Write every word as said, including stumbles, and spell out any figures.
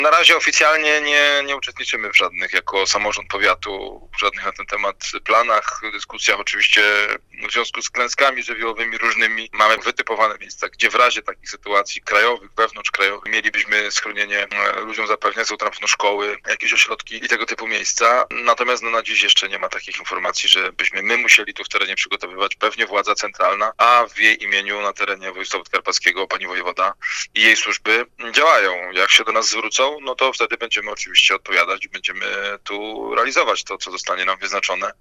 Na razie oficjalnie nie, nie uczestniczymy w żadnych, jako samorząd powiatu, w żadnych na ten temat planach, dyskusjach. Oczywiście w związku z klęskami żywiołowymi różnymi mamy wytypowane miejsca, gdzie w razie takich sytuacji krajowych, wewnątrzkrajowych mielibyśmy schronienie ludziom zapewniać, są tam na pewno szkoły, jakieś ośrodki i tego typu miejsca. Natomiast no, na dziś jeszcze nie ma takich informacji, żebyśmy my musieli tu w terenie przygotowywać. Pewnie władza centralna, a w jej imieniu na terenie województwa podkarpackiego pani wojewoda i jej służby działają. Jak się do nas zwrócą, no to wtedy będziemy oczywiście odpowiadać i będziemy tu realizować to, co zostanie nam wyznaczone.